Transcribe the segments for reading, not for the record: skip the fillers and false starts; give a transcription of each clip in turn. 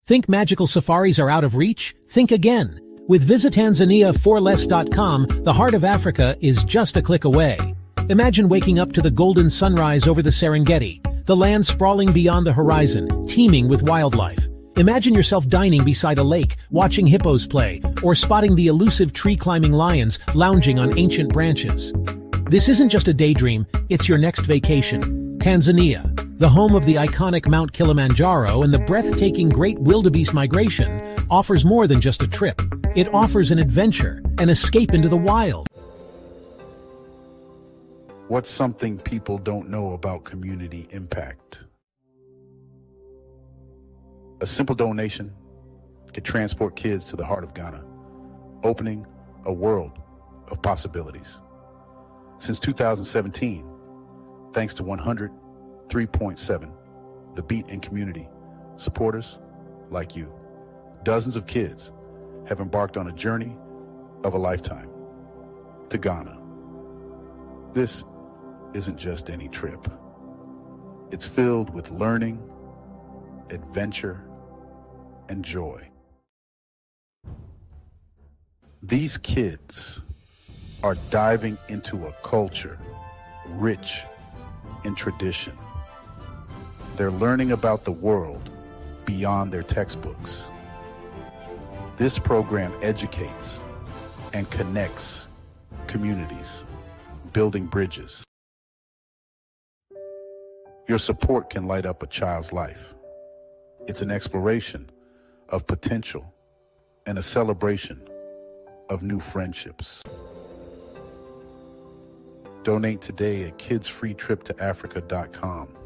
Think magical safaris are out of reach? Think again. With VisitTanzania4less.com, the heart of Africa is just a click away. Imagine waking up to the golden sunrise over the Serengeti, the land sprawling beyond the horizon, teeming with wildlife. Imagine yourself dining beside a lake, watching hippos play, or spotting the elusive tree-climbing lions lounging on ancient branches. This isn't just a daydream, it's your next vacation. Tanzania, the home of the iconic Mount Kilimanjaro and the breathtaking Great Wildebeest Migration, offers more than just a trip. It offers an adventure, an escape into the wild. What's something people don't know about community impact? A simple donation could transport kids to the heart of Ghana, opening a world of possibilities. Since 2017, thanks to 103.7, The Beat and community supporters like you, dozens of kids have embarked on a journey of a lifetime to Ghana. This isn't just any trip. It's filled with learning, adventure, and joy. These kids are diving into a culture rich in tradition. They're learning about the world beyond their textbooks. This program educates and connects communities, building bridges. Your support can light up a child's life. It's an exploration of potential and a celebration of new friendships. Donate today at kidsfreetriptoafrica.com.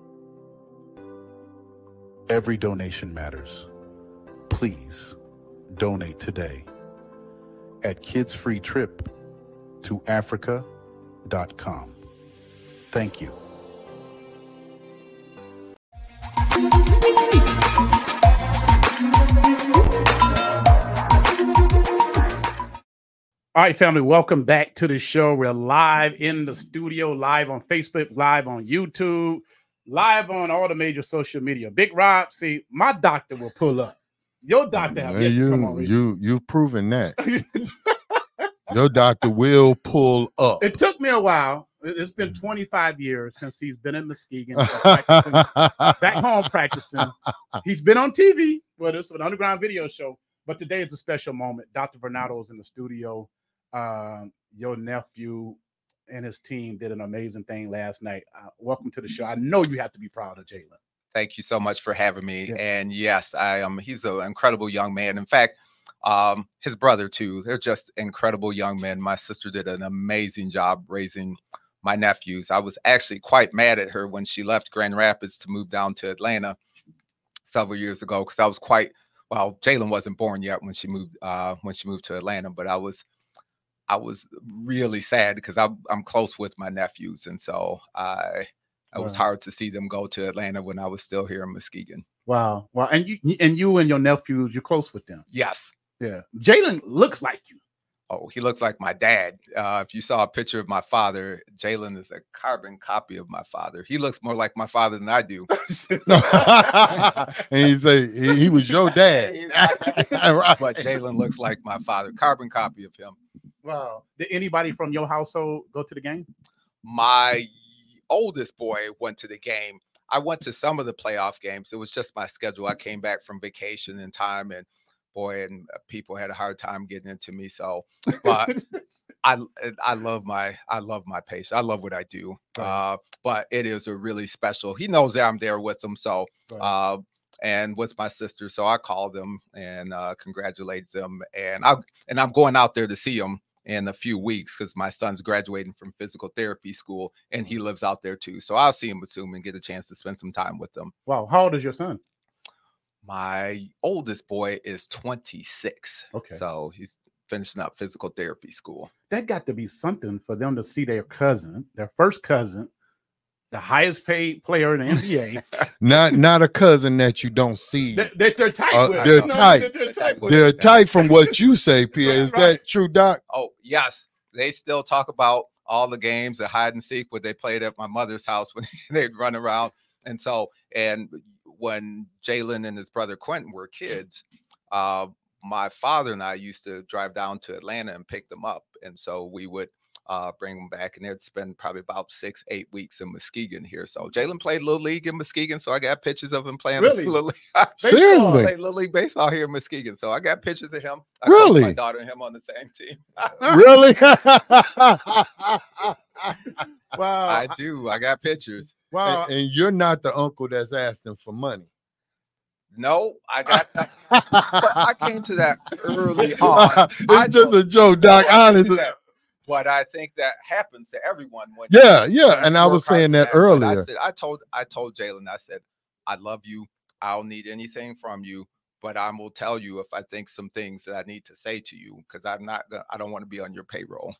Every donation matters. Please donate today at kidsfreetriptoafrica.com. Thank you. All right, family, welcome back to the show. We're live in the studio, live on Facebook, live on YouTube, live on all the major social media. Big Rob, see, my doctor will pull up. Your doctor have yet to come on. You've proven that. Your doctor will pull up. It took me a while. It's been 25 years since he's been in Muskegon, back home practicing. He's been on TV with us, with an underground video show. But today is a special moment. Dr. Bernardo is in the studio. Your nephew and his team did an amazing thing last night. Welcome to the show. I know you have to be proud of Jalen. Thank you so much for having me. Yeah. And yes, I am. He's an incredible young man. In fact, his brother too. They're just incredible young men. My sister did an amazing job raising my nephews. I was actually quite mad at her when she left Grand Rapids to move down to Atlanta several years ago, because I was Jalen wasn't born yet when she moved to Atlanta, but I was really sad because I'm close with my nephews, and so it was hard to see them go to Atlanta when I was still here in Muskegon. Wow. And you and your nephews, you're close with them. Yes. Yeah. Jalen looks like you. Oh, he looks like my dad. If you saw a picture of my father, Jalen is a carbon copy of my father. He looks more like my father than I do. And he say he was your dad. But Jalen looks like my father, carbon copy of him. Wow. Did anybody from your household go to the game? My oldest boy went to the game. I went to some of the playoff games. It was just my schedule. I came back from vacation in time, and people had a hard time getting into me. So, but I love my patient. I love what I do. Right. But it is a really special. He knows that I'm there with him. So, right. And with my sister, so I called them and congratulated them. And I'm going out there to see him in a few weeks because my son's graduating from physical therapy school, and he lives out there too. So I'll see him soon and get a chance to spend some time with them. Wow. How old is your son? My oldest boy is 26. Okay. So he's finishing up physical therapy school. That got to be something for them to see their first cousin, the highest paid player in the NBA. not a cousin that you don't see. They're tight with. They're tight. They're tight from what you say, Pierre. Is that true, Doc? Oh, yes. They still talk about all the games, the hide and seek, where they played at my mother's house when they'd run around. And when Jalen and his brother Quentin were kids, my father and I used to drive down to Atlanta and pick them up. And so we would bring them back, and they'd spend probably about 6-8 weeks in Muskegon here. So Jalen played Little League in Muskegon, so I got pictures of him playing Really? Little League. Seriously? Played Little League baseball here in Muskegon, so I got pictures of him. I Really? coached my daughter and him on the same team. Really? Wow. I do. I got pictures. Wow. And you're not the uncle that's asking for money. No, I got that. But I came to that early on. It's just a joke, Doc. Honestly. But I think that happens to everyone. When Yeah, you and I work was hard saying for that But earlier. I told Jalen, I said, I love you. I don't need anything from you, but I will tell you if I think some things that I need to say to you, because I don't want to be on your payroll.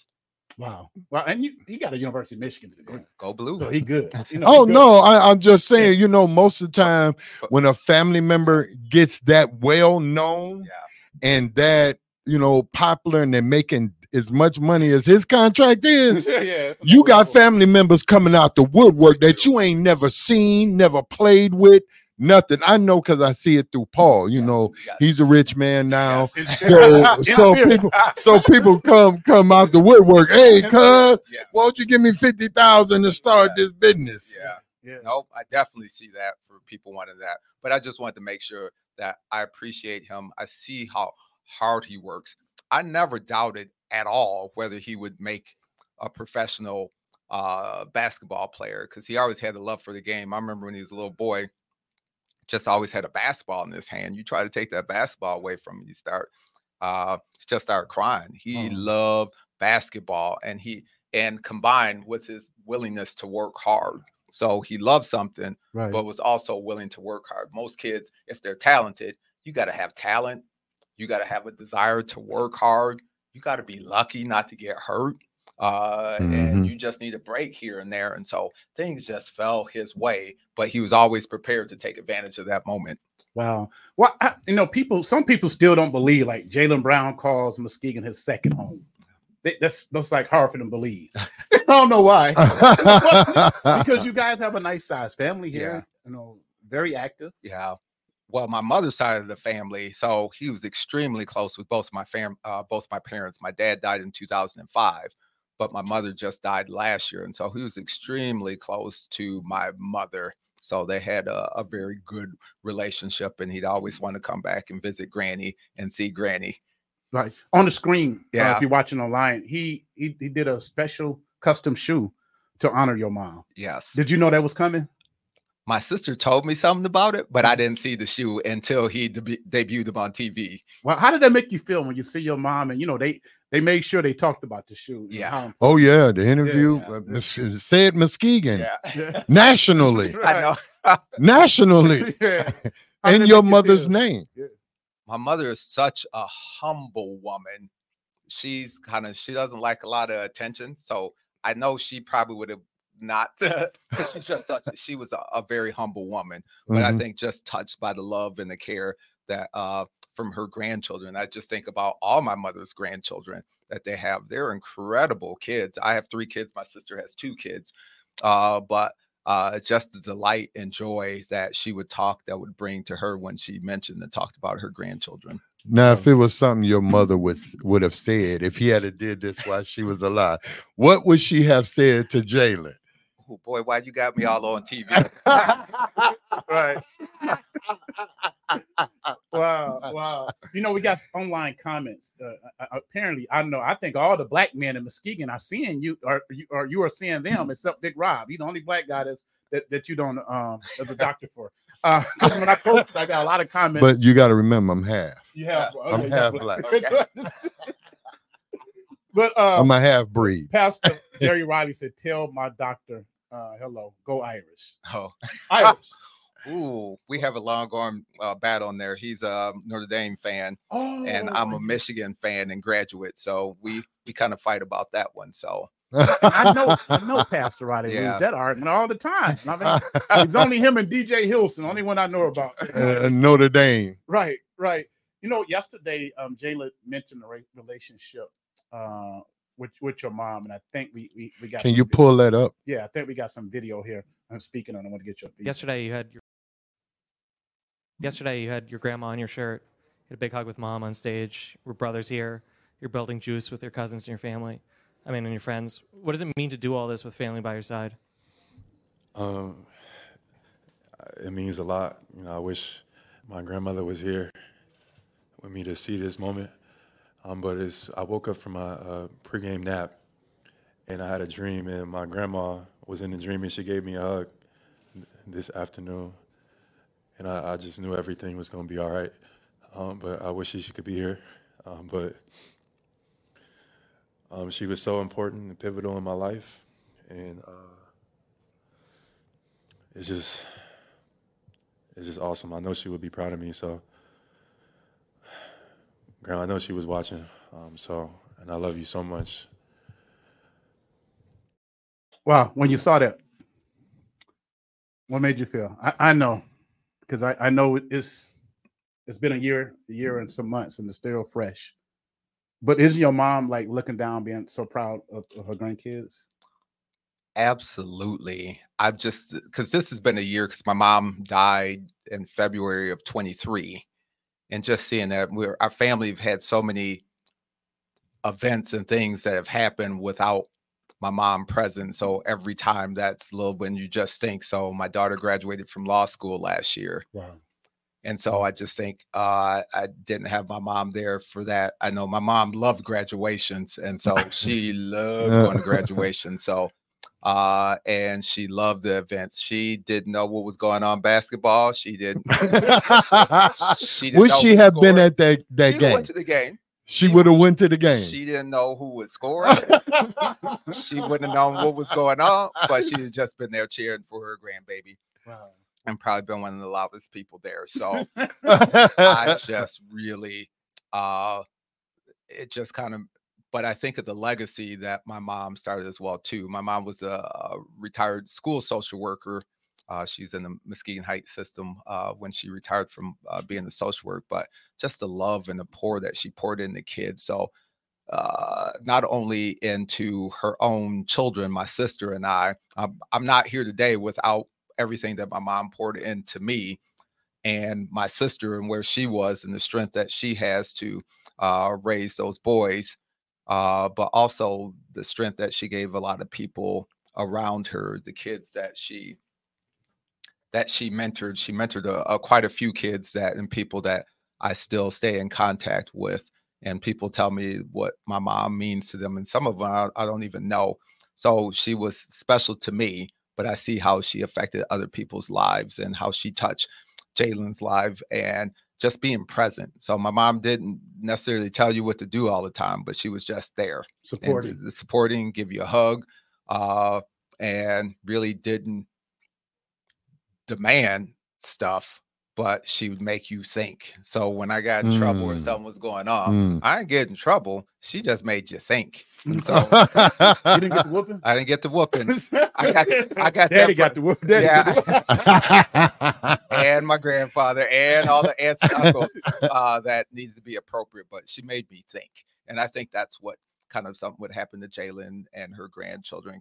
Wow. Well, and he got a University of Michigan degree. Go Blue. So he good. You know, Oh he good. no, I'm just saying, most of the time when a family member gets that well known and that, popular, and they're making as much money as his contract is, Yeah. you got family members coming out the woodwork that you ain't never seen, never played with, nothing. I know because I see it through Paul. He's a rich man now. So people come out the woodwork. Hey, cuz, why don't you give me $50,000 to start this business? Yeah. Nope, I definitely see that for people wanting that. But I just wanted to make sure that I appreciate him. I see how hard he works. I never doubted at all whether he would make a professional basketball player, because he always had a love for the game. I remember when he was a little boy, just always had a basketball in his hand. You try to take that basketball away from him, you just start crying. He loved basketball, and combined with his willingness to work hard. So he loved something, but was also willing to work hard. Most kids, if they're talented, you got to have talent. You got to have a desire to work hard. You got to be lucky not to get hurt. And you just need a break here and there. And so things just fell his way, but he was always prepared to take advantage of that moment. Wow. Well, some people still don't believe, like Jaylen Brown calls Muskegon his second home. That's like hard for them to believe. I don't know why. Because you guys have a nice sized family here, very active. Yeah. Well, my mother's side of the family, so he was extremely close with both my parents. My dad died in 2005, but my mother just died last year, and so he was extremely close to my mother. So they had a very good relationship, and he'd always want to come back and visit Granny and see Granny. Right on the screen, if you're watching online, he did a special custom shoe to honor your mom. Yes. Did you know that was coming? My sister told me something about it, but I didn't see the shoe until he debuted him on TV. Well, how did that make you feel when you see your mom and they made sure they talked about the shoe? Yeah. Oh yeah, the interview said Muskegon nationally. Right. I know. Nationally. In your mother's name. Yeah. My mother is such a humble woman. She doesn't like a lot of attention, so I know she probably would have not, because she was a very humble woman, but I think just touched by the love and the care that from her grandchildren. I just think about all my mother's grandchildren that they have. They're incredible kids. I have 3 kids. My sister has 2 kids, but just the delight and joy that she would bring to her when she mentioned and talked about her grandchildren. Now, if it was something your mother would have said, if he had did this while she was alive, what would she have said to Jalen? Oh boy, why you got me all on TV? Right. Wow. We got online comments. Apparently, I think all the black men in Muskegon are seeing you, or you are seeing them, except Big Rob. He's the only black guy that you don't as a doctor for. Because when I coached, I got a lot of comments. But you got to remember, I'm half. You have. I'm half black. But I'm a half breed. Pastor Jerry Riley said, "Tell my doctor, hello, go Irish." Oh, Irish. Ooh, we have a long-arm battle in there. He's a Notre Dame fan, and I'm a Michigan fan and graduate. So we kind of fight about that one. So I know Pastor Riley lose that argument all the time. I mean, it's only him and DJ Hilson, only one I know about. Notre Dame. Right. Yesterday, Jaylen mentioned the relationship with your mom, and I think we got. Can you pull that up? Yeah, I think we got some video here. I'm speaking on. I want to get your feedback. Yesterday, you had your Yesterday, you had your grandma on your shirt. You had a big hug with mom on stage. We're brothers here. You're building juice with your cousins and your family. And your friends. What does it mean to do all this with family by your side? It means a lot. I wish my grandmother was here with me to see this moment. But I woke up from my pregame nap, and I had a dream, and my grandma was in the dream, and she gave me a hug this afternoon. And I just knew everything was going to be all right. But I wish she could be here. But she was so important and pivotal in my life. And it's just awesome. I know she would be proud of me. So, Grandma, I know she was watching. And I love you so much. Wow. When you saw that, what made you feel? I know. Because I know it's been a year and some months, and it's still fresh. But is your mom like looking down, being so proud of her grandkids? Absolutely. Because this has been a year, because my mom died in February of 23. And just seeing that our family have had so many events and things that have happened without my mom present. So every time that's a little when you just think. So my daughter graduated from law school last year. Wow. And so I just think I didn't have my mom there for that. I know my mom loved graduations, and so she loved going to graduation. So and she loved the events. She didn't know what was going on basketball. She didn't. Would she have been at that game? She went to the game. She would have went to the game. She didn't know who was scoring. She wouldn't have known what was going on, but she had just been there cheering for her grandbaby. Wow. And probably been one of the loudest people there. So I just really, it just kind of, but I think of the legacy that my mom started as well, too. My mom was a retired school social worker. She's in the Muskegon Heights system when she retired from being the social work, but just the love and the pour that she poured into kids. So not only into her own children, my sister and I'm not here today without everything that my mom poured into me and my sister and where she was and the strength that she has to raise those boys, but also the strength that she gave a lot of people around her, the kids that she mentored. She mentored quite a few kids and people that I still stay in contact with, and people tell me what my mom means to them, and some of them I don't even know. So she was special to me, but I see how she affected other people's lives and how she touched Jalen's life and just being present. So my mom didn't necessarily tell you what to do all the time, but she was just there. Supporting, give you a hug, and really didn't demand stuff, but she would make you think. So when I got in trouble or something was going on, I didn't get in trouble. She just made you think. And so you didn't get the whooping? I didn't get the whooping. I got Daddy got the whooping. And my grandfather and all the aunts and uncles that needed to be appropriate, but she made me think. And I think that's what kind of something would happen to Jalen and her grandchildren.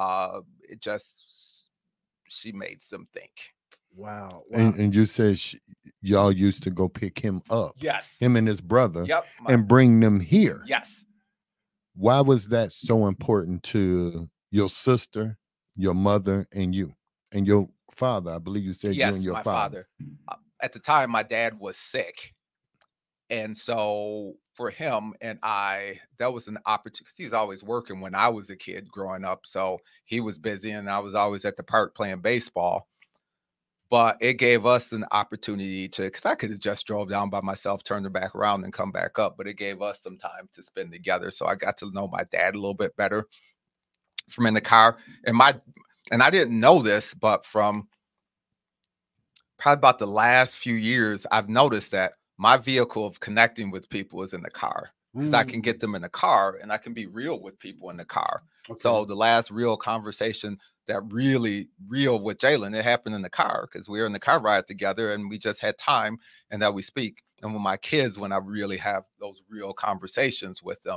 She made them think. Wow. And you said y'all used to go pick him up. Yes. Him and his brother. Yep. And bring them here. Yes. Why was that so important to your sister, your mother, and you? And your father? I believe you said yes, you and your my father. At the time, my dad was sick. And so for him and I, that was an opportunity, because he was always working when I was a kid growing up. So he was busy and I was always at the park playing baseball. But it gave us an opportunity because I could have just drove down by myself, turned it back around and come back up. But it gave us some time to spend together. So I got to know my dad a little bit better from in the car. And I didn't know this, but from probably about the last few years, I've noticed that my vehicle of connecting with people is in the car, because I can get them in the car and I can be real with people in the car. Okay. So the last real conversation that really real with Jalen, it happened in the car, because we were in the car ride together and we just had time and that we speak. And with my kids, when I really have those real conversations with them,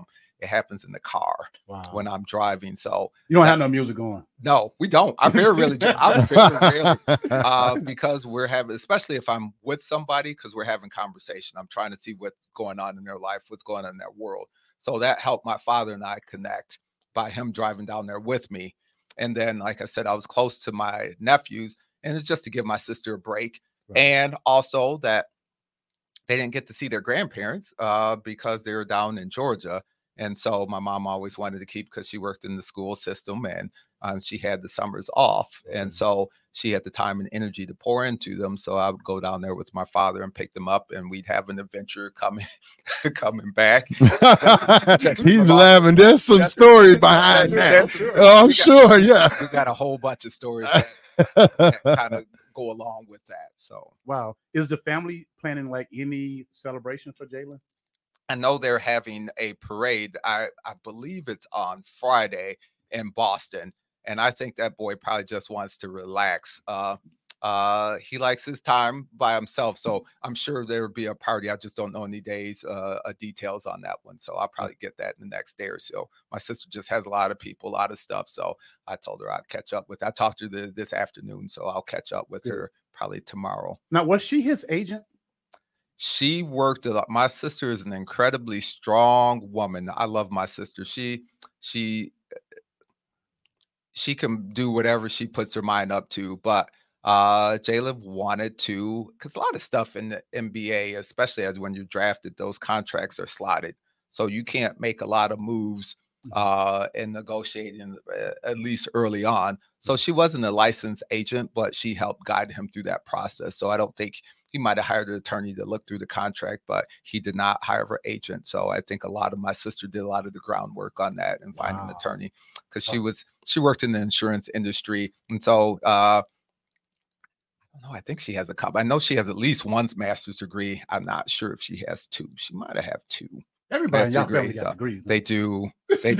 it happens in the car when I'm driving. So you don't have no music going. No, we don't. I very rarely do. I very rarely, because we're having, especially if I'm with somebody, because we're having conversation. I'm trying to see what's going on in their life, what's going on in their world. So that helped my father and I connect by him driving down there with me. And then, like I said, I was close to my nephews, and it's just to give my sister a break. Right. And also that they didn't get to see their grandparents because they were down in Georgia. And so my mom always wanted to keep, because she worked in the school system, and she had the summers off. And so she had the time and energy to pour into them. So I would go down there with my father and pick them up, and we'd have an adventure coming back. He's laughing. There's some story behind that. Oh, I'm sure. Yeah. We got a whole bunch of stories that kind of go along with that. So, wow. Is the family planning like any celebration for Jalen? I know they're having a parade. I believe it's on Friday in Boston. And I think that boy probably just wants to relax. He likes his time by himself. So I'm sure there will be a party. I just don't know any details on that one. So I'll probably get that in the next day or so. My sister just has a lot of people, a lot of stuff. So I told her I'd catch up with. I talked to her this afternoon. So I'll catch up with her probably tomorrow. Now, was she his agent? She worked a lot. My sister is an incredibly strong woman. I love my sister. She can do whatever she puts her mind up to. But Jalen wanted to, because a lot of stuff in the NBA, especially as when you're drafted, those contracts are slotted. So you can't make a lot of moves in negotiating, at least early on. So she wasn't a licensed agent, but she helped guide him through that process. So I don't think he might have hired an attorney to look through the contract, but he did not hire an agent. So I think my sister did a lot of the groundwork on that and finding an attorney, because she worked in the insurance industry. And so I don't know, I think she has a couple. I know she has at least one master's degree. I'm not sure if she has two. She might have two. Everybody in your family got degrees. They do. But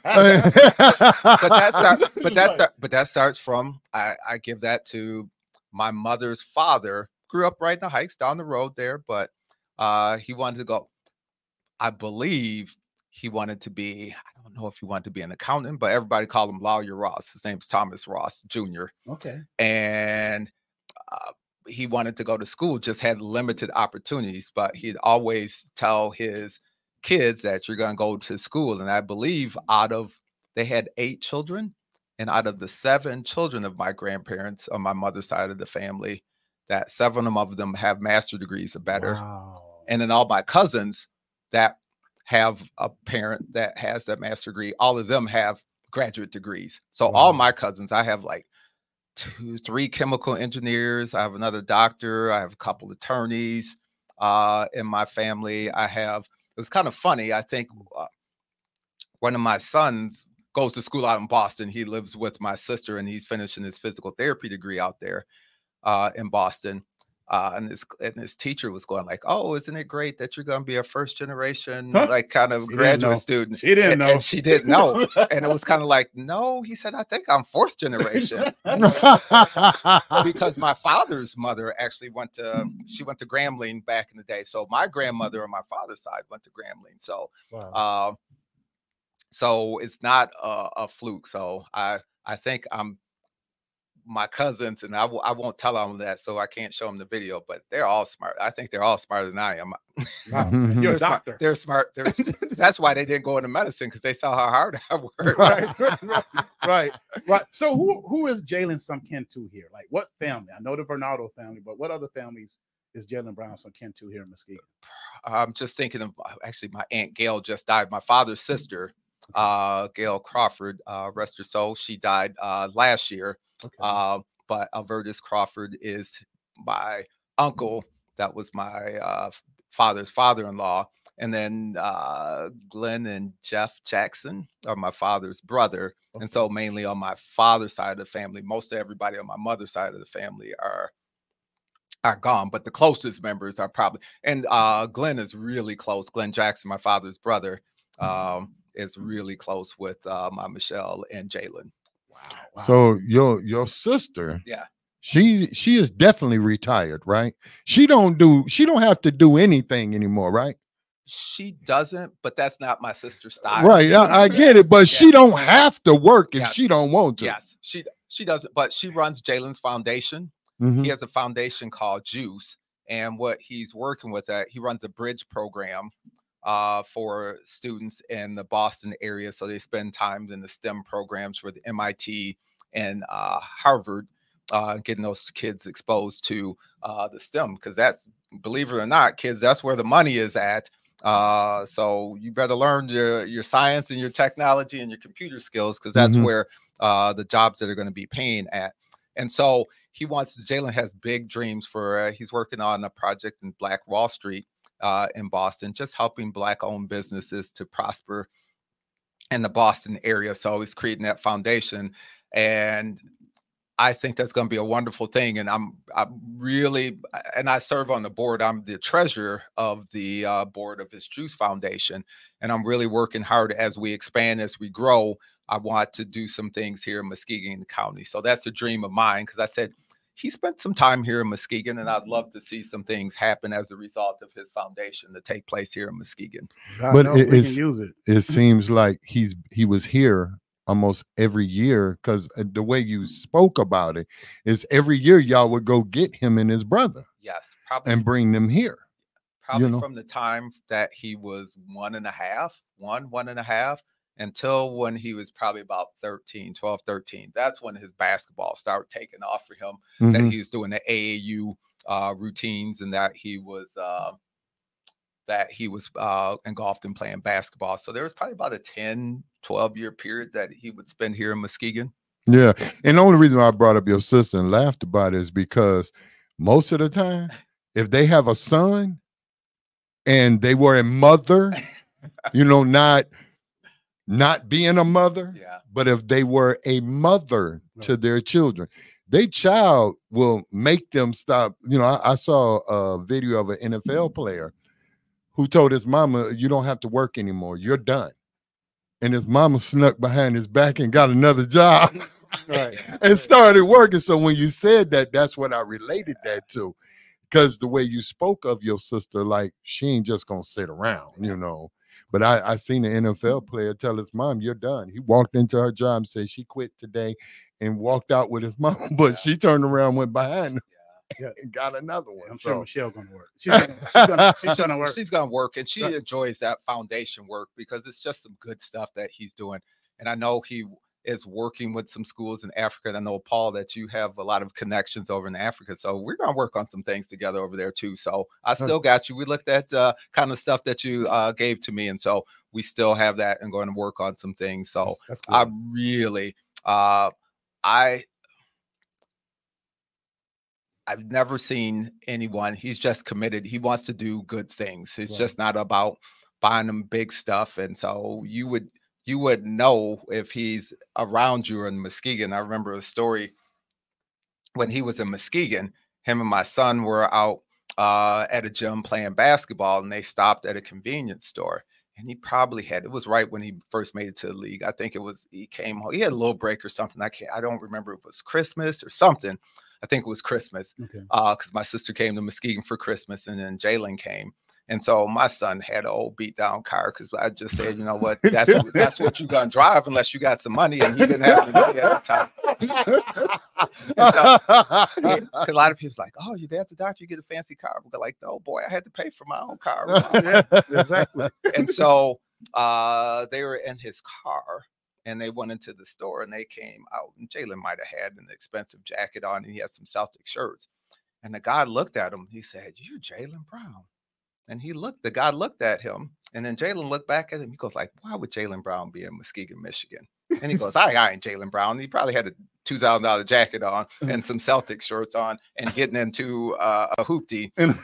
that starts from, I give that to my mother's father. Grew up right in the Heights down the road there, but he wanted to go. I believe he wanted to be, I don't know if he wanted to be an accountant, but everybody called him Lawyer Ross. His name's Thomas Ross Jr. Okay. And he wanted to go to school, just had limited opportunities, but he'd always tell his kids that you're going to go to school. And I believe they had 8 children, and out of the 7 children of my grandparents on my mother's side of the family, that 7 of them have master's degrees or better. Wow. And then all my cousins that have a parent that has that master's degree, all of them have graduate degrees. So all my cousins, I have like 2-3 chemical engineers. I have another doctor. I have a couple attorneys in my family. It was kind of funny. I think one of my sons goes to school out in Boston. He lives with my sister, and he's finishing his physical therapy degree out there in Boston. And his teacher was going like, "Oh, isn't it great that you're going to be a first generation like kind of graduate student?" She didn't know. And she didn't know. And it was kind of like, "No," he said, "I think I'm 4th generation." Because my father's mother actually went to Grambling back in the day. So my grandmother on my father's side went to Grambling. So so it's not a fluke. So I think my cousins, and I won't tell them that, so I can't show them the video, but they're all smart. I think they're all smarter than I am. Wow. You're a doctor. They're smart. That's why they didn't go into medicine, because they saw how hard I worked. Right. So who is Jalen some kin to here? Like what family? I know the Bernardo family, but what other families is Jalen Brown some kin to here in Muskegon? I'm just thinking of, actually, my Aunt Gail just died. My father's sister, Gail Crawford, rest her soul. She died last year. Okay. But Albertus Crawford is my uncle. That was my father's father-in-law. And then Glenn and Jeff Jackson are my father's brother. Okay. And so mainly on my father's side of the family, most of everybody on my mother's side of the family are gone. But the closest members are probably, and Glenn is really close. Glenn Jackson, my father's brother, is really close with my Michelle and Jalen. Wow. So your sister, she is definitely retired, right? She don't have to do anything anymore, right? She doesn't, but that's not my sister's style. Right. I get it, but she don't have to work if Yes. she don't want to. Yes, she doesn't, but she runs Jalen's foundation. Mhm. He has a foundation called Juice, and what he's working with that, he runs a bridge program for students in the Boston area. So they spend time in the STEM programs for the MIT and Harvard, getting those kids exposed to the STEM, because that's, believe it or not, kids, that's where the money is at. So you better learn your science and your technology and your computer skills, because that's where the jobs that are going to be paying at. And so Jalen has big dreams for, he's working on a project in Black Wall Street in Boston, just helping Black-owned businesses to prosper in the Boston area. So he's creating that foundation, and I think that's going to be a wonderful thing. And I'm really, and I serve on the board. I'm the treasurer of the board of his Juice Foundation, and I'm really working hard as we expand, as we grow. I want to do some things here in Muskegon County. So that's a dream of mine, because I said he spent some time here in Muskegon, and I'd love to see some things happen as a result of his foundation to take place here in Muskegon. But we can use it. It seems like he was here almost every year, because the way you spoke about it is every year y'all would go get him and his brother. Yes, probably, and bring them here. Probably from the time that he was one and a half, until when he was probably about 12, 13. That's when his basketball started taking off for him, that he was doing the AAU routines, and that he was engulfed in playing basketball. So there was probably about a 10, 12-year period that he would spend here in Muskegon. Yeah. And the only reason I brought up your sister and laughed about it is because most of the time, if they have a son and they were a mother, not being a mother, but if they were a mother to their children, their child will make them stop. I saw a video of an NFL player who told his mama, "You don't have to work anymore. You're done." And his mama snuck behind his back and got another job and started working. So when you said that, that's what I related that to, because the way you spoke of your sister, like she ain't just going to sit around, But I seen an NFL player tell his mom, "You're done." He walked into her job and said she quit today and walked out with his mom, but she turned around, went behind and got another one. I'm sure Michelle gonna work. She's gonna work. She's gonna work, and she enjoys that foundation work because it's just some good stuff that he's doing. And I know he is working with some schools in Africa. And I know, Paul, that you have a lot of connections over in Africa. So we're gonna work on some things together over there too. So I still got you. We looked at kind of stuff that you gave to me, and so we still have that and going to work on some things. So that's I really I've never seen anyone. He's just committed. He wants to do good things. It's just not about buying them big stuff. And so you would know if he's around you in Muskegon. I remember a story when he was in Muskegon. Him and my son were out at a gym playing basketball, and they stopped at a convenience store. And he probably it was right when he first made it to the league. I think he came home. He had a little break or something. I don't remember if it was Christmas or something. I think it was Christmas, because my sister came to Muskegon for Christmas, and then Jalen came. And so my son had an old beat down car, because I just said, you know what, that's what you're going to drive unless you got some money. And he didn't have any money at the time. A lot of people's like, "Oh, your dad's a doctor, you get a fancy car." We're like, "No, boy, I had to pay for my own car." Exactly. And so they were in his car, and they went into the store, and they came out, and Jalen might have had an expensive jacket on, and he had some Celtic shirts. And the guy looked at him. He said, "You're Jalen Brown." And the guy looked at him, and then Jalen looked back at him. He goes like, "Why would Jalen Brown be in Muskegon, Michigan?" And he goes, I ain't Jalen Brown. He probably had a $2,000 jacket on and some Celtic shirts on and getting into a hoopty. And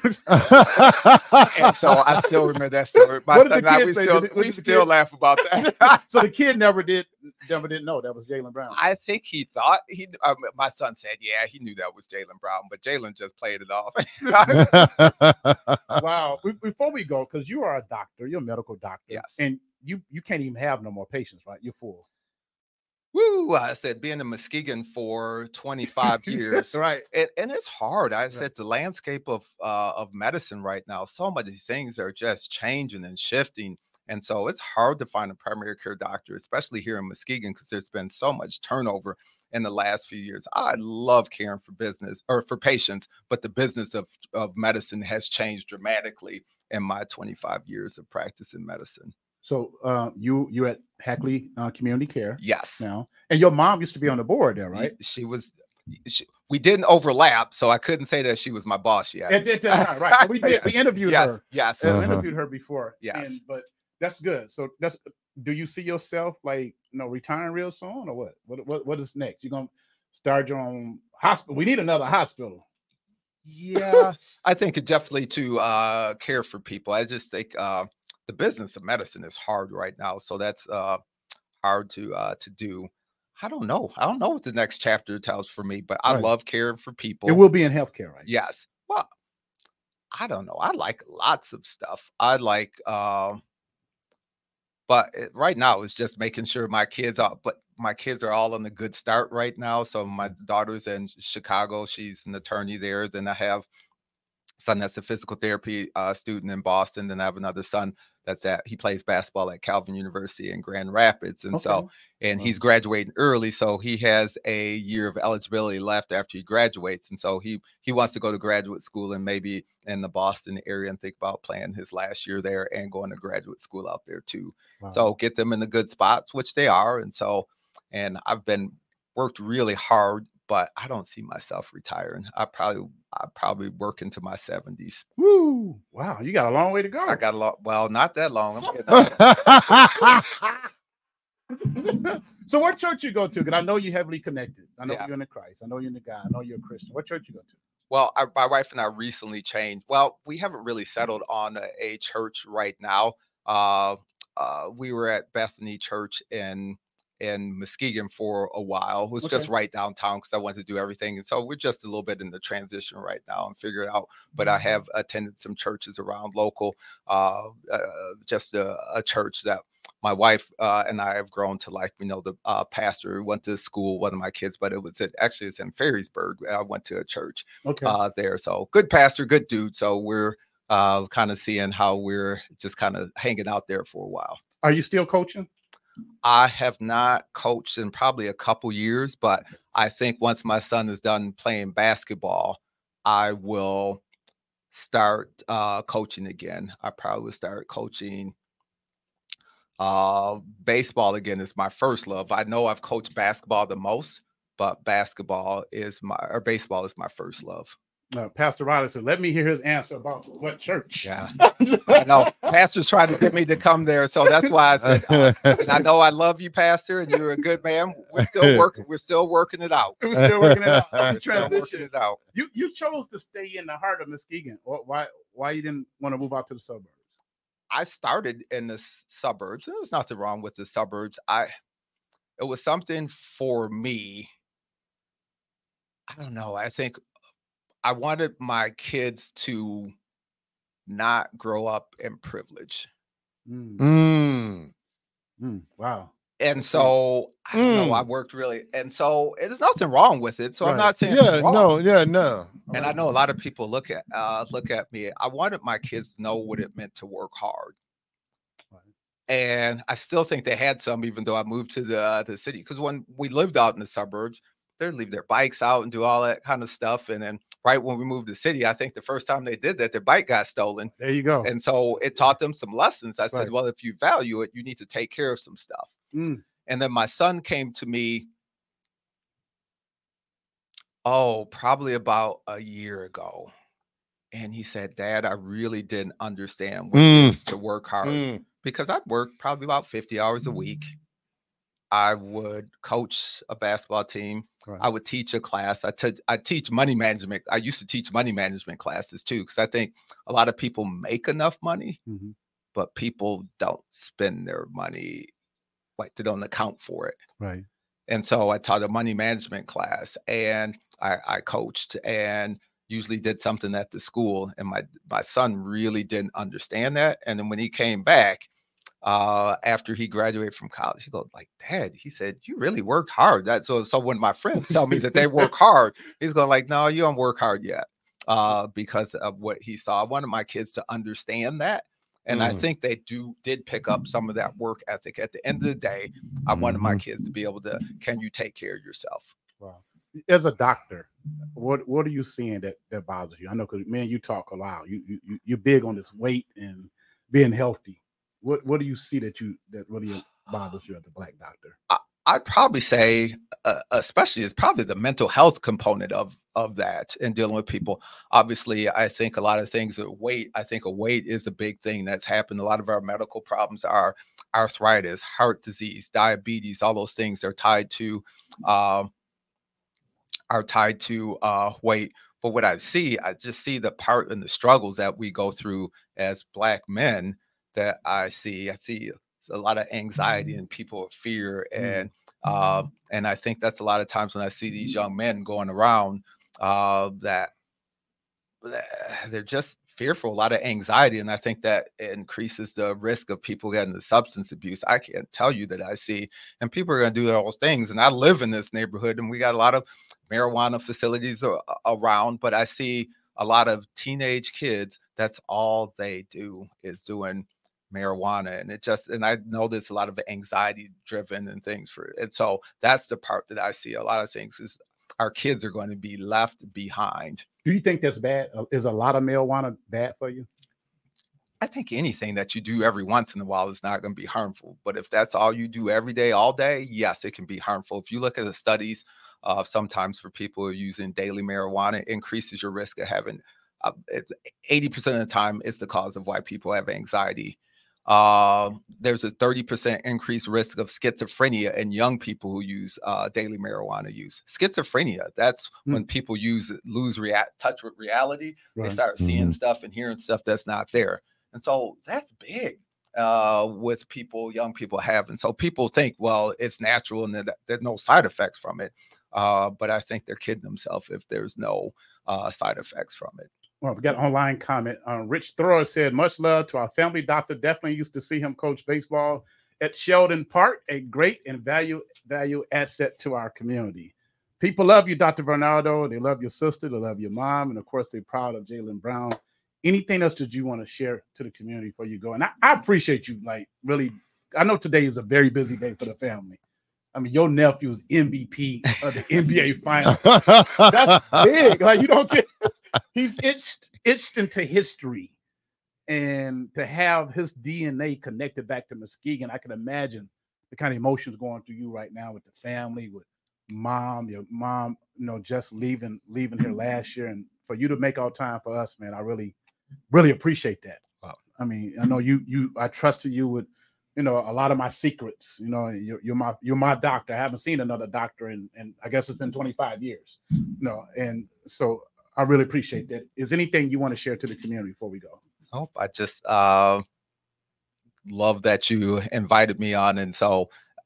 so I still remember that story. We still laugh about that. So the kid never did know that was Jalen Brown. I think he thought my son said, yeah, he knew that was Jalen Brown, but Jalen just played it off. Wow. Before we go, because you are a doctor, you're a medical doctor. Yes. And you can't even have no more patients, right? You're full. Woo! I said being in Muskegon for 25 years, Right. and it's hard. I said the landscape of medicine right now, so many things are just changing and shifting, and so it's hard to find a primary care doctor, especially here in Muskegon, because there's been so much turnover in the last few years. I love caring for business or for patients, but the business of medicine has changed dramatically in my 25 years of practice in medicine. So you at Hackley Community Care Yes. now, and your mom used to be on the board there, right? She was. We didn't overlap, so I couldn't say that she was my boss yet. Right. We interviewed her. Yes. We interviewed her before. Yes. But that's good. So do you see yourself like retiring real soon or what? What is next? You're gonna start your own hospital? We need another hospital. Yeah, I think it definitely to care for people. I just think the business of medicine is hard right now, so that's hard to do. I don't know. I don't know what the next chapter tells for me, but I love caring for people. It will be in healthcare, right? Yes. Well, I don't know. I like lots of stuff. I like, but right now it's just making sure my kids are all on a good start right now. So my daughter's in Chicago. She's an attorney there. Then I have a son that's a physical therapy student in Boston. Then I have another son he plays basketball at Calvin University in Grand Rapids. And he's graduating early. So he has a year of eligibility left after he graduates. And so he wants to go to graduate school and maybe in the Boston area and think about playing his last year there and going to graduate school out there too. Wow. So get them in the good spots, which they are. And I've worked really hard, but I don't see myself retiring. I probably work into my 70s. Woo! Wow, you got a long way to go. I got a lot. Well, not that long. So what church you go to? Because I know you're heavily connected. I know you're in the Christ. I know you're in the God. I know you're a Christian. What church you go to? Well, my wife and I recently changed. Well, we haven't really settled on a church right now. We were at Bethany Church in Muskegon for a while. It was just right downtown because I wanted to do everything. And so we're just a little bit in the transition right now and figure it out. But I have attended some churches around local, just a church that my wife and I have grown to like. The pastor went to school, one of my kids, but it's in Ferrisburg. I went to a church there. So good pastor, good dude. So we're kind of seeing how we're just kind of hanging out there for a while. Are you still coaching? I have not coached in probably a couple years, but I think once my son is done playing basketball, I will start coaching again. I probably will start coaching. Baseball again is my first love. I know I've coached basketball the most, but baseball is my first love. Pastor Riley said, let me hear his answer about what church. Yeah, I know. Pastor's trying to get me to come there. So that's why I said, and I know I love you, Pastor, and you're a good man. We're still working. We're still working it out. We're still working it out. We're still working it out. You chose to stay in the heart of Muskegon. Why you didn't want to move out to the suburbs? I started in the suburbs. There's nothing wrong with the suburbs. It was something for me. I don't know. I think I wanted my kids to not grow up in privilege. Wow. And so I don't know, I worked really, and so there's nothing wrong with it. So I'm not saying no. And I know a lot of people look at me. I wanted my kids to know what it meant to work hard. And I still think they had some, even though I moved to the city. Because when we lived out in the suburbs, they'd leave their bikes out and do all that kind of stuff. And then right when we moved to the city, I think the first time they did that, their bike got stolen. There you go. And so it taught them some lessons. I said, well, if you value it, you need to take care of some stuff. And then my son came to me, probably about a year ago. And he said, Dad, I really didn't understand what it is to work hard. Because I'd work probably about 50 hours a week. I would coach a basketball team. I would teach a class. I teach money management. I used to teach money management classes too, because I think a lot of people make enough money, but people don't spend their money, like they don't account for it. Right. And so I taught a money management class, and I coached and usually did something at the school. And my son really didn't understand that. And then when he came back, after he graduated from college. He goes like, Dad, he said, you really worked hard. So when my friends tell me that they work hard, he's going like, no, you don't work hard yet, because of what he saw. I wanted my kids to understand that. And I think they did pick up some of that work ethic. At the end of the day, I wanted my kids to be able to, can you take care of yourself? Wow. As a doctor, what are you seeing that bothers you? I know, because man, you talk a lot. You're big on this weight and being healthy. What do you see that really bothers you as a Black doctor? I'd probably say, especially, it's probably the mental health component of that and dealing with people. Obviously, I think a lot of things are weight. I think a weight is a big thing that's happened. A lot of our medical problems are arthritis, heart disease, diabetes. All those things are tied to weight. But what I just see the part and the struggles that we go through as Black men. That I see a lot of anxiety and people of fear, and I think that's a lot of times when I see these young men going around that they're just fearful, a lot of anxiety, and I think that increases the risk of people getting the substance abuse. I can't tell you that I see, and people are going to do those things. And I live in this neighborhood, and we got a lot of marijuana facilities around, but I see a lot of teenage kids. That's all they do is doing marijuana, and I know there's a lot of anxiety driven and things and so that's the part that I see. A lot of things is our kids are going to be left behind. Do you think that's bad? Is a lot of marijuana bad for you? I think anything that you do every once in a while is not going to be harmful, but if that's all you do every day, all day, yes, it can be harmful. If you look at the studies, sometimes for people who are using daily marijuana, it increases your risk of having 80% of the time it's the cause of why people have anxiety. There's a 30% increased risk of schizophrenia in young people who use daily marijuana use. Schizophrenia, that's when people lose touch with reality. Right. They start seeing stuff and hearing stuff that's not there. And so that's big with young people have. And so people think, well, it's natural and there's no side effects from it. But I think they're kidding themselves if there's no side effects from it. Well, we got an online comment. Rich Thrower said, much love to our family doctor. Definitely used to see him coach baseball at Sheldon Park, a great and value asset to our community. People love you, Dr. Bernardo. They love your sister. They love your mom. And, of course, they're proud of Jaylen Brown. Anything else that you want to share to the community before you go? And I appreciate you, really. I know today is a very busy day for the family. I mean, your nephew is MVP of the NBA Finals. That's big. You don't get. He's itched into history, and to have his DNA connected back to Muskegon, I can imagine the kind of emotions going through you right now with the family, with your mom, just leaving here last year, and for you to make all time for us, man, I really, really appreciate that. Wow. I mean, I know I trusted you with. A lot of my secrets. You're my doctor. I haven't seen another doctor and I guess it's been 25 years. And so I really appreciate that. Is anything you want to share to the community before we go? Nope. I just love that you invited me on, and so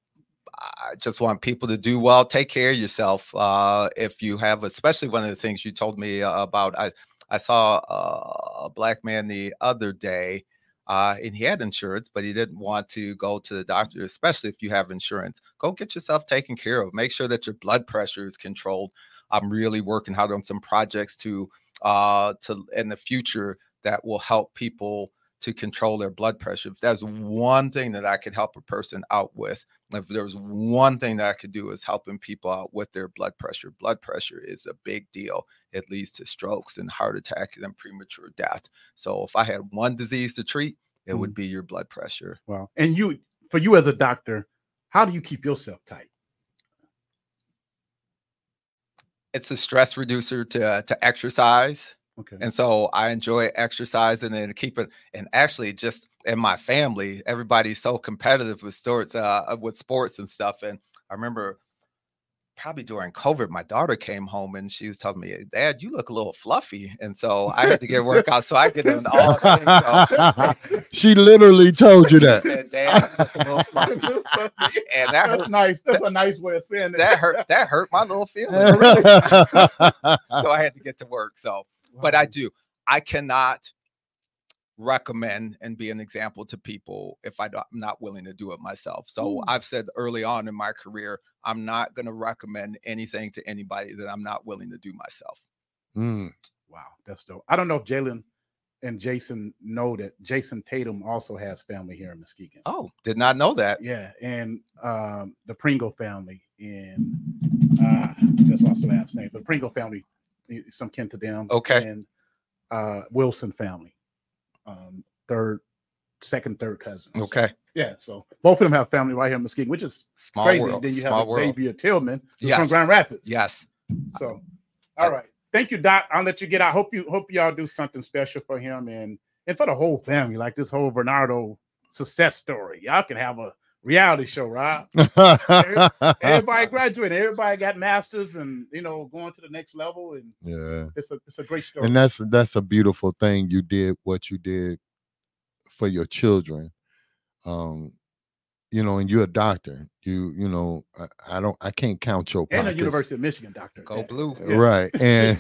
I just want people to do well. Take care of yourself. If you have, especially one of the things you told me about, I saw a Black man the other day. And he had insurance, but he didn't want to go to the doctor, especially if you have insurance. Go get yourself taken care of. Make sure that your blood pressure is controlled. I'm really working hard on some projects to in the future that will help people to control their blood pressure. If there's one thing that I could help a person out with, if there's one thing that I could do is helping people out with their blood pressure. Blood pressure is a big deal. It leads to strokes and heart attacks and premature death. So if I had one disease to treat, it would be your blood pressure. Wow. And for you as a doctor, how do you keep yourself tight? It's a stress reducer to exercise. Okay. And so I enjoy exercising and and actually just in my family, everybody's so competitive with sports and stuff. And I remember probably during COVID, my daughter came home and she was telling me, Dad, you look a little fluffy. And so I had to get workouts. So I get in all things. She literally told you that. Dad, you look a little fluffy. And that's nice. That's a nice way of saying that. That hurt my little feelings. Really. So I had to get to work. So, but I cannot recommend and be an example to people if I'm not willing to do it myself. So I've said early on in my career, I'm not going to recommend anything to anybody that I'm not willing to do myself. Wow, that's dope. I don't know if Jalen and Jason know that Jason Tatum also has family here in Muskegon. Oh, did not know that. Yeah, and the Pringle family in that's also the last name, but Pringle family, some kin to them. Okay. And Wilson family, second, third cousin. Okay. Yeah, so both of them have family right here in Muskegon, which is Small crazy. world. Then you Small have world. Xavier Tillman who's Yes. from Grand Rapids. Yes. So, all right. Thank you, Doc. I'll let you get out. Hope y'all do something special for him and for the whole family, like this whole Bernardo success story. Y'all can have a reality show, right? Everybody graduated. Everybody got masters and going to the next level. And yeah, it's a great story. And that's a beautiful thing you did. What you did for your children. And you're a doctor. I can't count your pockets. And a University of Michigan doctor. Go Blue. Yeah. Right. And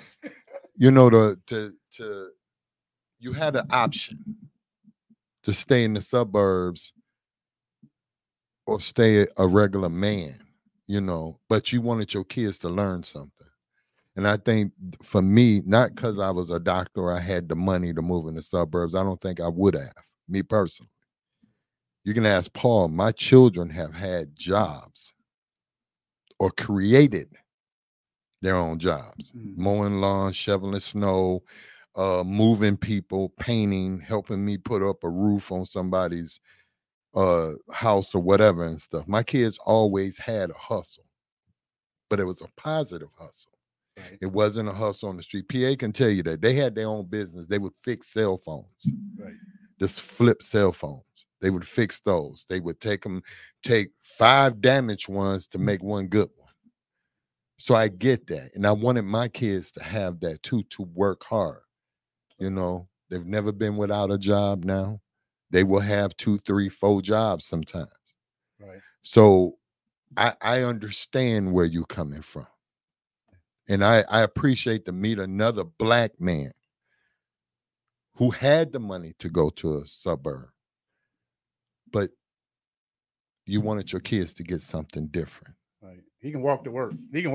you had an option to stay in the suburbs or stay a regular man, but you wanted your kids to learn something. And I think for me, not because I was a doctor or I had the money to move in the suburbs, I don't think I would have, me personally. You can ask Paul, my children have had jobs or created their own jobs, mowing lawns, shoveling snow, moving people, painting, helping me put up a roof on somebody's house or whatever and stuff. My kids always had a hustle, but it was a positive hustle. Right. It wasn't a hustle on the street. PA can tell you that. They had their own business. They would fix cell phones. Right. Just flip cell phones. They would fix those. They would take 5 damaged ones to make one good one. So I get that. And I wanted my kids to have that too, to work hard. They've never been without a job now. They will have 2, 3, 4 jobs sometimes. Right. So I understand where you're coming from. And I appreciate to meet another Black man who had the money to go to a suburb. But you wanted your kids to get something different. Right. He can walk to work.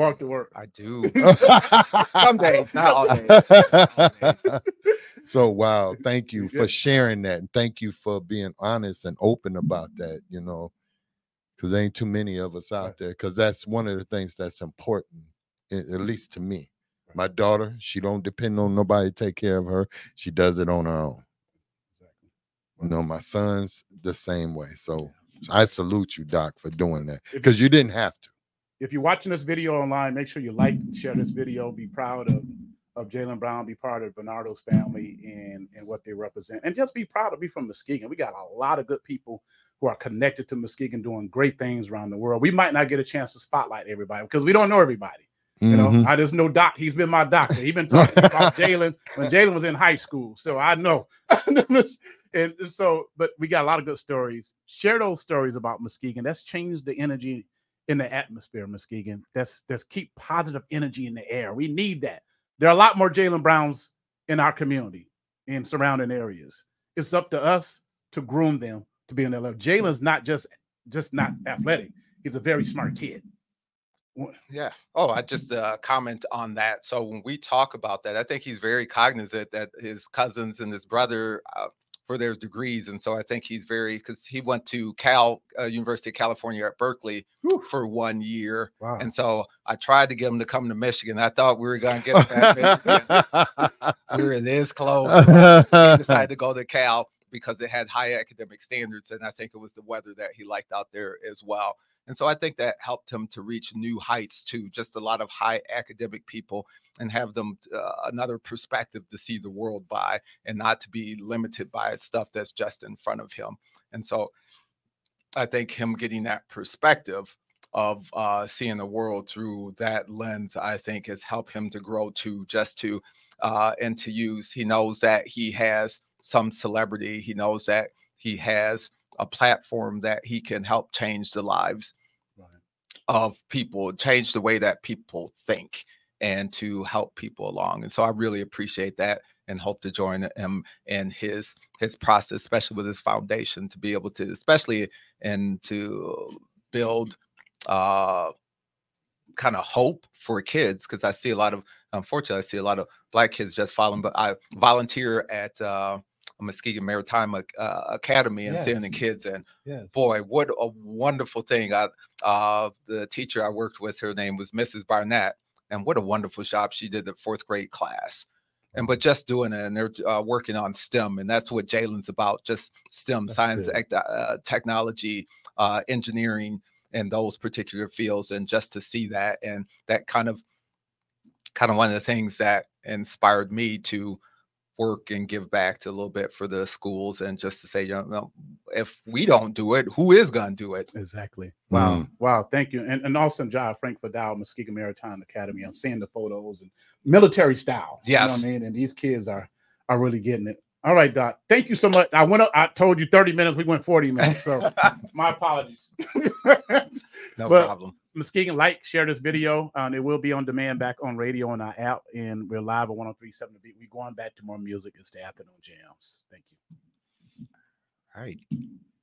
I do. Some days, not all days. So, wow. Thank you for sharing that. And thank you for being honest and open about that, because there ain't too many of us out there. Because that's one of the things that's important, at least to me. Right. My daughter, she don't depend on nobody to take care of her. She does it on her own. Exactly. My son's the same way. So I salute you, Doc, for doing that, because you didn't have to. If you're watching this video online, make sure you like and share this video. Be proud of Jalen Brown. Be part of Bernardo's family and what they represent. And just be proud to be from Muskegon. We got a lot of good people who are connected to Muskegon doing great things around the world. We might not get a chance to spotlight everybody because we don't know everybody. I just know Doc. He's been my doctor. He's been talking about Jalen when Jalen was in high school. So I know. And so, but we got a lot of good stories. Share those stories about Muskegon. That's changed the energy in the atmosphere of Muskegon. That's keep positive energy in the air. We need that. There are a lot more Jalen Browns in our community and surrounding areas. It's up to us to groom them to be in their level. Jalen's not just not athletic. He's a very smart kid. Yeah. Oh, I just comment on that. So when we talk about that, I think he's very cognizant that his cousins and his brother for their degrees. And so I think he's because he went to University of California at Berkeley for 1 year. Wow. And so I tried to get him to come to Michigan. I thought we were going to get him at Michigan. We were this close. He decided to go to Cal because it had high academic standards. And I think it was the weather that he liked out there as well. And so I think that helped him to reach new heights too, just a lot of high academic people and have them another perspective to see the world by and not to be limited by stuff that's just in front of him. And so I think him getting that perspective of seeing the world through that lens, I think has helped him to grow and to use. He knows that he has some celebrity. He knows that he has a platform that he can help change the lives of people, change the way that people think and to help people along. And so I really appreciate that. and hope to join him in his process, especially with his foundation, to be able to, especially and to build kind of hope for kids, because unfortunately, I see a lot of Black kids just following. But I volunteer at Muskegon Maritime Academy and seeing the kids, and boy, what a wonderful thing. The teacher I worked with, her name was Mrs. Barnett, and what a wonderful job she did the 4th grade class. But just doing it, and they're working on STEM, and that's what Jalen's about, just STEM, that's science, technology, engineering, and those particular fields. And just to see that, and that kind of one of the things that inspired me to work and give back to a little bit for the schools, and just to say, if we don't do it, who is going to do it? Exactly. Wow. Wow. Thank you. And awesome job, Frank Fadal, Muskegon Maritime Academy. I'm seeing the photos and military style. Yes. You know what I mean? And these kids are really getting it. All right, Doc. Thank you so much. I told you 30 minutes. We went 40 minutes. So my apologies. No problem. Muskegon, share this video. It will be on demand back on radio and our app. And we're live at 103.7 The Beat. We're going back to more music. It's the afternoon jams. Thank you. All right.